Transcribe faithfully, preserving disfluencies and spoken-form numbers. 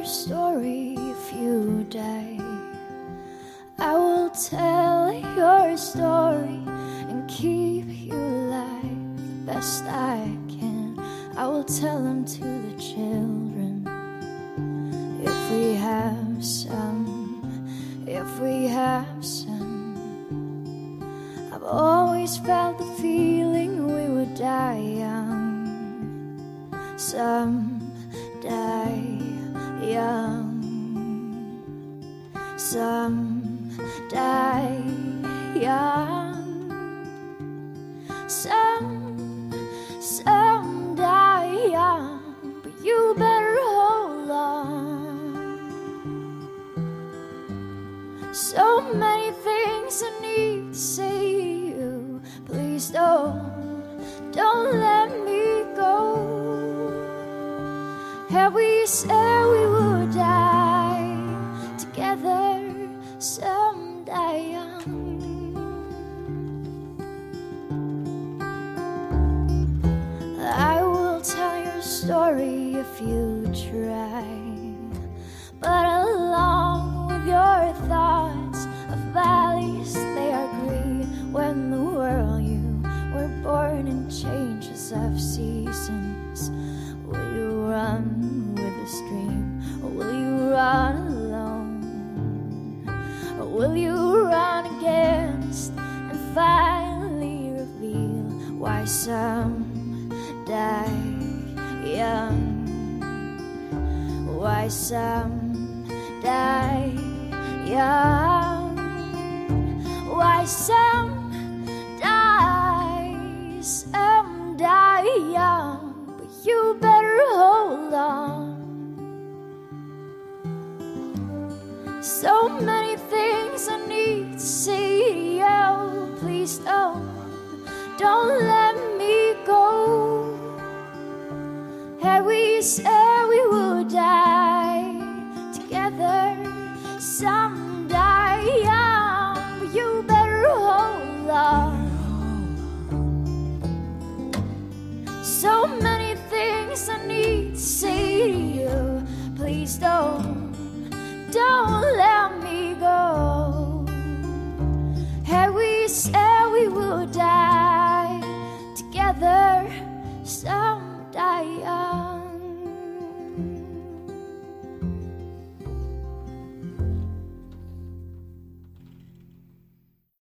story if you die. I will tell your story and keep you alive the best I can. I will tell them to the children, if we have some, if we have some. I've always felt the feeling we would die young. Some die young, some die young, some, some die young, but you better hold on. So many things I need to say to you, please don't, don't let me go. Have we said we would die together? Some die young. I will tell your story if you try, but along with your thoughts of valleys, they are green. When the world you were born in changes of seasons, will you run with the stream, or will you run alone? Or will you run against and finally reveal why some die young? Why some die young? Why some die, some die young, but you better hold on. So many things I need to say to you, please don't, don't let me go. Had we said we would die together, some die young, but you better hold on. So many things I need to say to you, please don't, don't let me go. Had we said we would die